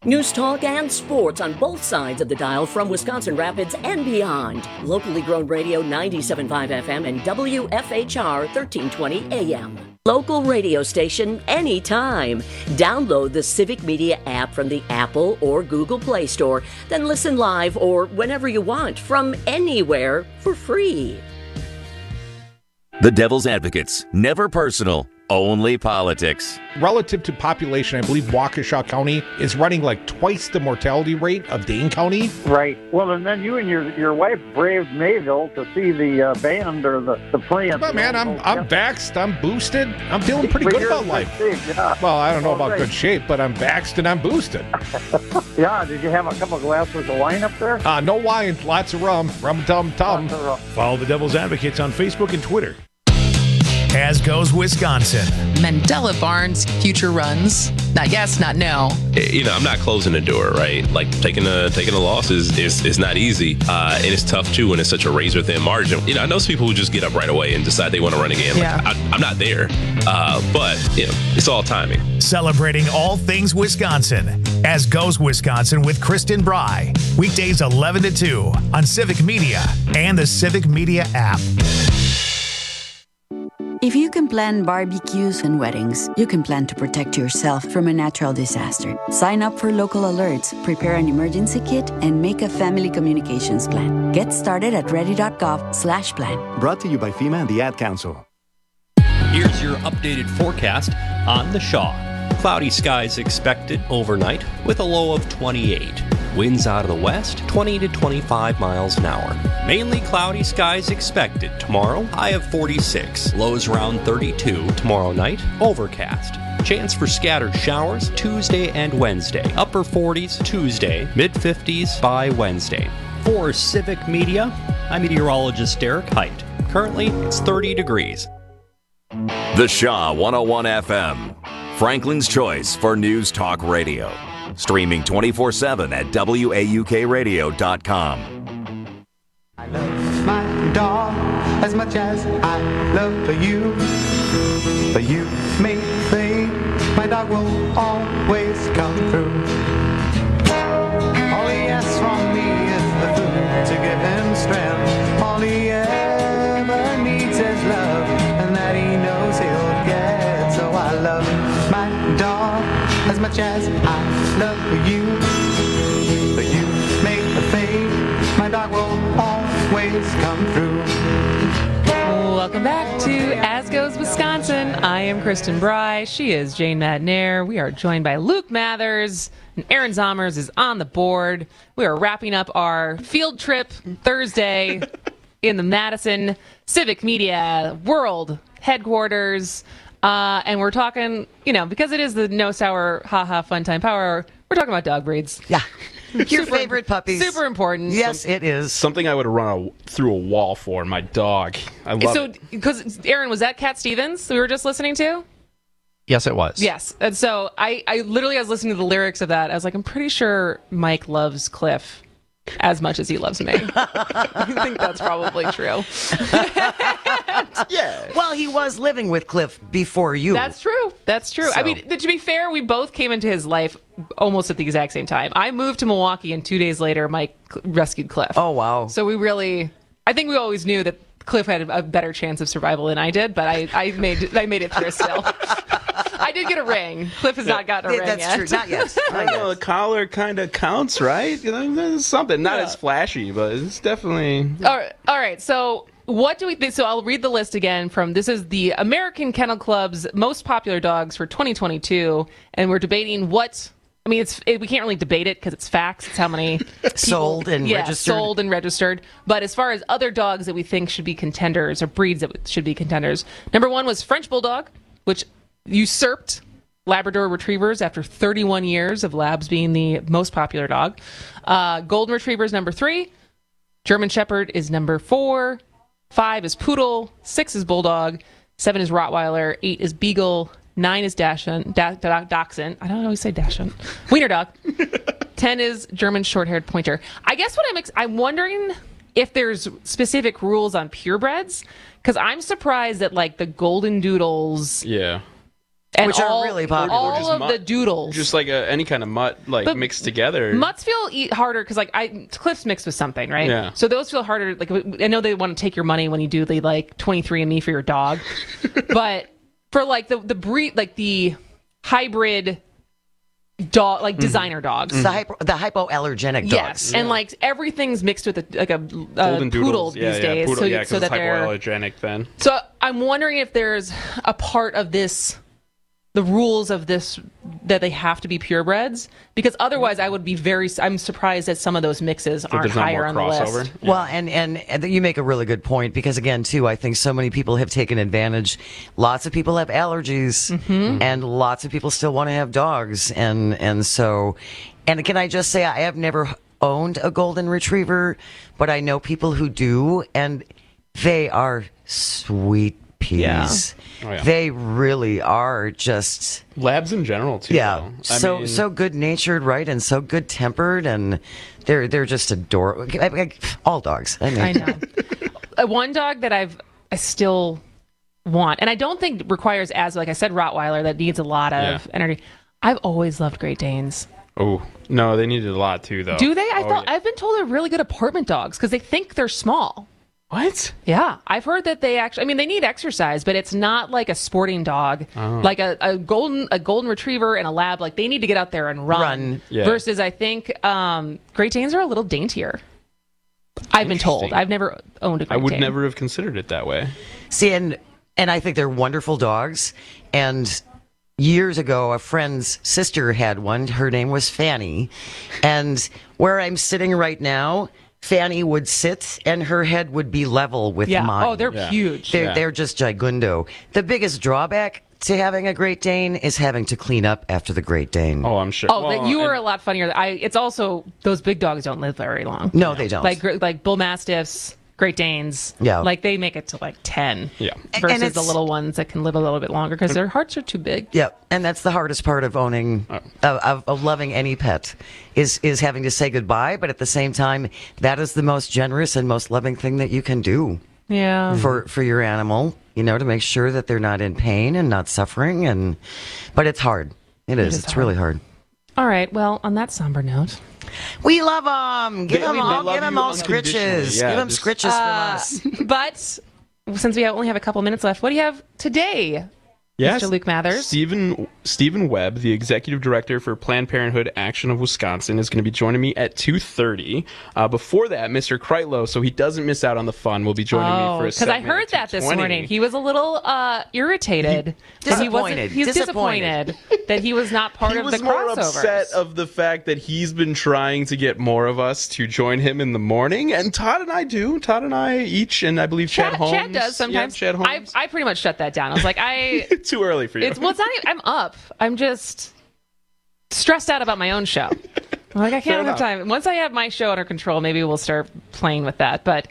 News talk and sports on both sides of the dial from Wisconsin Rapids and beyond. Locally grown radio 97.5 FM and WFHR 1320 AM. Local radio station anytime. Download the Civic Media app from the Apple or Google Play Store. Then listen live or whenever you want from anywhere for free. The Devil's Advocates. Never personal. Only politics. Relative to population, I believe Waukesha County is running like twice the mortality rate of Dane County. Right. Well, and then you and your wife braved Mayville to see the band or the plant. But man, I'm vaxxed, I'm boosted. I'm feeling pretty good about life. Yeah. Well, I don't know about good shape, but I'm vaxxed and I'm boosted. Yeah, did you have a couple of glasses of wine up there? No wine, lots of rum. Rum-tum-tum. Follow the Devil's Advocates on Facebook and Twitter. As goes Wisconsin. Mandela Barnes future runs. Not yes, not no. I'm not closing the door, right? Like taking a loss is not easy, and it's tough too when it's such a razor thin margin. I know some people who just get up right away and decide they want to run again. Yeah. Like, I'm not there, but it's all timing. Celebrating all things Wisconsin. As goes Wisconsin with Kristen Bry. Weekdays 11 to 2 on Civic Media and the Civic Media app. If you can plan barbecues and weddings, you can plan to protect yourself from a natural disaster. Sign up for local alerts, prepare an emergency kit, and make a family communications plan. Get started at ready.gov/plan. Brought to you by FEMA and the Ad Council. Here's your updated forecast on the Shaw. Cloudy skies expected overnight with a low of 28. Winds out of the west, 20 to 25 miles an hour. Mainly cloudy skies expected tomorrow, high of 46. Lows around 32 tomorrow night, overcast. Chance for scattered showers Tuesday and Wednesday. Upper 40s Tuesday, mid-50s by Wednesday. For Civic Media, I'm meteorologist Derek Height. Currently, it's 30 degrees. The Shaw 101 FM. Franklin's choice for News Talk Radio. Streaming 24/7 at WAUKradio.com. I love my dog as much as I love you. But you may think my dog will always come through. All he asks from me is the food to give him strength. All he ever needs is love, and that he knows he'll get. So I love my dog as much as I love you. But you make the fade, my dog will always come through. Welcome back to As Goes Wisconsin. I am Kristen Bry. She is Jane Madnair. We are joined by Luke Mathers, and Aaron Zommers is on the board. We are wrapping up our field trip Thursday in the Madison Civic Media World Headquarters. And we're talking, because it is the No Sour Ha Fun Time Power Hour, we're talking about dog breeds. Yeah. Your favorite puppies. Super important. Yes, it is. Something I would run through a wall for, my dog. I love it. Because, Aaron, was that Cat Stevens we were just listening to? Yes, it was. Yes. And so I literally was listening to the lyrics of that. I was like, I'm pretty sure Mike loves Cliff as much as he loves me. I think that's probably true. Yeah. Well, he was living with Cliff before you. That's true. So. I mean, to be fair, we both came into his life almost at the exact same time. I moved to Milwaukee, and 2 days later, Mike rescued Cliff. Oh, wow. So I think we always knew that Cliff had a better chance of survival than I did, but I made it through still. I did get a ring. Cliff has not gotten a ring yet. That's true. Not yet. I know the collar kind of counts, right? There's something. Not as flashy, but it's definitely. All right. So what do we think? So I'll read the list again this is the American Kennel Club's most popular dogs for 2022, and we're debating we can't really debate it because it's facts. It's how many people, sold and registered. But as far as other dogs that we think should be contenders or breeds that should be contenders, number 1 was French Bulldog, which usurped Labrador Retrievers after 31 years of Labs being the most popular dog. Golden Retriever is number 3. German Shepherd is number 4. 5 is Poodle. 6 is Bulldog. 7 is Rottweiler. 8 is Beagle. 9 is Dachshund. Dachshund. I don't always say Dachshund. Wiener Dog. 10 is German Short-Haired Pointer. I guess I'm wondering if there's specific rules on purebreds, because I'm surprised that the Golden Doodles. Yeah. And which are really popular. All of the doodles. Just like any kind of mutt, like mixed together. Mutts feel harder because, like, Cliff's mixed with something, right? Yeah. So those feel harder. Like, I know they want to take your money when you do the, like, 23andMe for your dog. But for, like, the breed, like, the hybrid dog, like, designer dogs. The hypoallergenic dogs. Yes. And, like, everything's mixed with a poodle these days. Poodle, so that it's hypoallergenic then. So I'm wondering if there's a part of this, the rules of this, that they have to be purebreds, because otherwise I'm surprised that some of those mixes aren't higher on the list. Yeah. Well, and you make a really good point, because again, too, I think so many people have taken advantage. Lots of people have allergies, and lots of people still want to have dogs, and can I just say, I have never owned a golden retriever, but I know people who do, and they are sweet peas. Yeah. Oh, yeah. They really are just labs in general too. Yeah, so good natured, right, and so good tempered, and they're just adorable. All dogs. I know. One dog that I still want, and I don't think requires as, like I said, Rottweiler, that needs a lot of energy. I've always loved Great Danes. Oh no, they needed a lot too, though. Do they? I've been told they're really good apartment dogs because they think they're small. What? Yeah, I've heard that they actually. I mean, they need exercise, but it's not like a sporting dog, like a golden retriever and a lab. Like, they need to get out there and run. Yeah. Versus, I think Great Danes are a little daintier. I've been told. I've never owned a Great Dane. I would never have considered it that way. See, and I think they're wonderful dogs. And years ago, a friend's sister had one. Her name was Fanny, and where I'm sitting right now, Fanny would sit and her head would be level with mine. Oh, they're huge. They're just gigundo. The biggest drawback to having a Great Dane is having to clean up after the Great Dane. Oh, I'm sure. Oh, you were a lot funnier. It's also, those big dogs don't live very long. No, they don't. Like Bull Mastiffs, Great Danes. Yeah. Like, they make it to like 10. Yeah. Versus the little ones that can live a little bit longer because their hearts are too big. Yeah. And that's the hardest part of owning, of loving any pet, is having to say goodbye. But at the same time, that is the most generous and most loving thing that you can do. Yeah. For your animal, to make sure that they're not in pain and not suffering. But it's hard. It is. It's really hard. All right. Well, on that somber note, we love them. Give them all scritches. Yeah, give them scritches from But us. since we only have a couple minutes left, what do you have today, Mr. Luke Mathers? Stephen Webb, the executive director for Planned Parenthood Action of Wisconsin, is going to be joining me at 2:30. Before that, Mr. Kreitlow, so he doesn't miss out on the fun, will be joining me for a segment. Because I heard that this morning. He was a little irritated. He's disappointed that he was not part of the crossovers. He was more upset of the fact that he's been trying to get more of us to join him in the morning, and Todd and I do. Todd and I each, and I believe Chad Holmes. Chad does sometimes. Yeah, Chad Holmes. I pretty much shut that down. I was like, It's too early for you. It's not even, I'm up. I'm just stressed out about my own show. I'm like, I can't have time. Once I have my show under control, maybe we'll start playing with that. But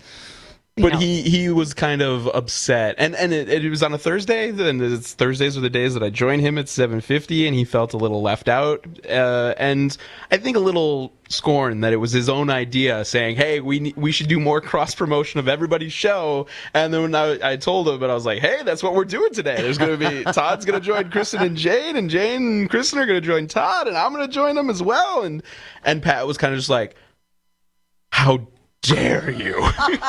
he was kind of upset, and it was on a Thursday. And Thursdays are the days that I join him at 7:50, and he felt a little left out, and I think a little scorned that it was his own idea, saying, "Hey, we should do more cross promotion of everybody's show." And then when I told him, and I was like, "Hey, that's what we're doing today. There's going to be Todd's going to join Kristen and Jane and Kristen are going to join Todd, and I'm going to join them as well." And Pat was kind of just like, "How dare you?"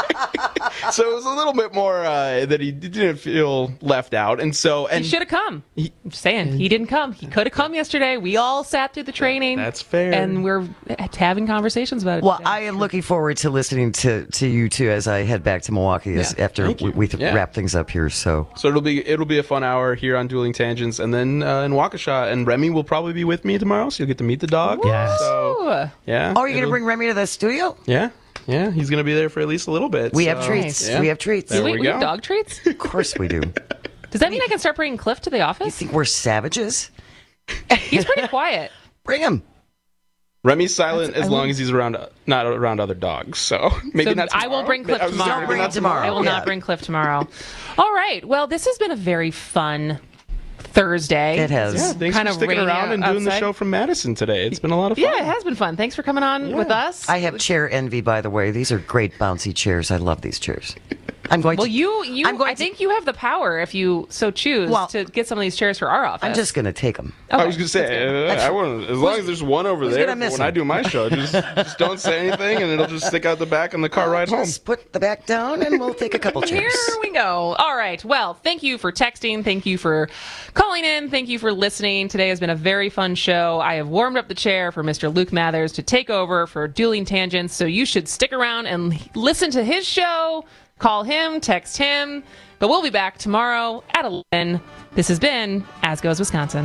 So it was a little bit more that he didn't feel left out, and he should have come. I'm just saying, he didn't come. He could have come yesterday. We all sat through the training. That's fair, and we're having conversations about it. Well, I am looking forward to listening to you two as I head back to Milwaukee after we wrap things up here. So it'll be a fun hour here on Dueling Tangents, and then in Waukesha, and Remy will probably be with me tomorrow, so you'll get to meet the dog. Yes. So, yeah. Oh, are you going to bring Remy to the studio? Yeah. Yeah, he's going to be there for at least a little bit. We have treats. Yeah. We have treats. There we have dog treats? Of course we do. Does that mean I can start bringing Cliff to the office? You think we're savages? He's pretty quiet. Bring him. Remy's silent as long as he's not around other dogs. So maybe not tomorrow. I will bring Cliff tomorrow. Don't bring him tomorrow. I will not bring Cliff tomorrow. All right. Well, this has been a very fun Thursday. It has. Yeah, thanks for sticking around and doing the show from Madison today. It's been a lot of fun. Yeah, it has been fun. Thanks for coming on with us. I have chair envy, by the way. These are great bouncy chairs. I love these chairs. I think you have the power, if you so choose, to get some of these chairs for our office. I'm just going to take them. Okay. I was going to say, I won't, as long as there's one over there when I do my show, just don't say anything, and it'll just stick out the back on the car ride home. Just put the back down, and we'll take a couple chairs. Here we go. All right. Well, thank you for texting. Thank you for calling in. Thank you for listening. Today has been a very fun show. I have warmed up the chair for Mr. Luke Mathers to take over for Dueling Tangents, so you should stick around and listen to his show. Call him, text him. But we'll be back tomorrow at 11. This has been As Goes Wisconsin.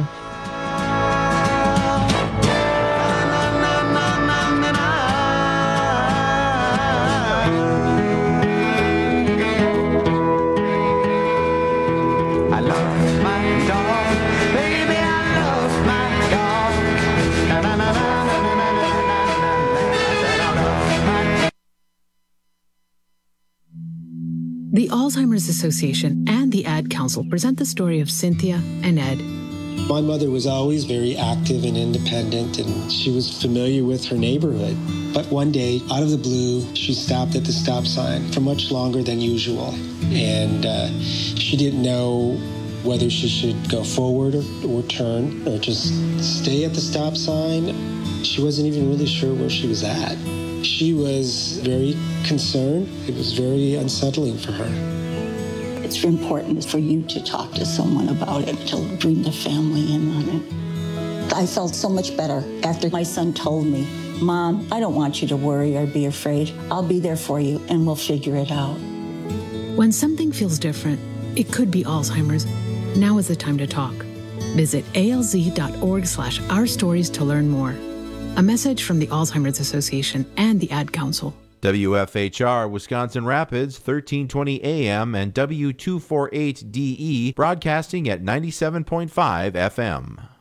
The Alzheimer's Association and the Ad Council present the story of Cynthia and Ed. My mother was always very active and independent, and she was familiar with her neighborhood. But one day, out of the blue, she stopped at the stop sign for much longer than usual. And she didn't know whether she should go forward or turn or just stay at the stop sign. She wasn't even really sure where she was at. She was very concerned. It was very unsettling for her. It's important for you to talk to someone about it, to bring the family in on it. I felt so much better after my son told me, Mom, I don't want you to worry or be afraid. I'll be there for you and we'll figure it out. When something feels different, it could be Alzheimer's. Now is the time to talk. Visit alz.org/ourstories to learn more. A message from the Alzheimer's Association and the Ad Council. WFHR Wisconsin Rapids, 1320 AM and W248DE, broadcasting at 97.5 FM.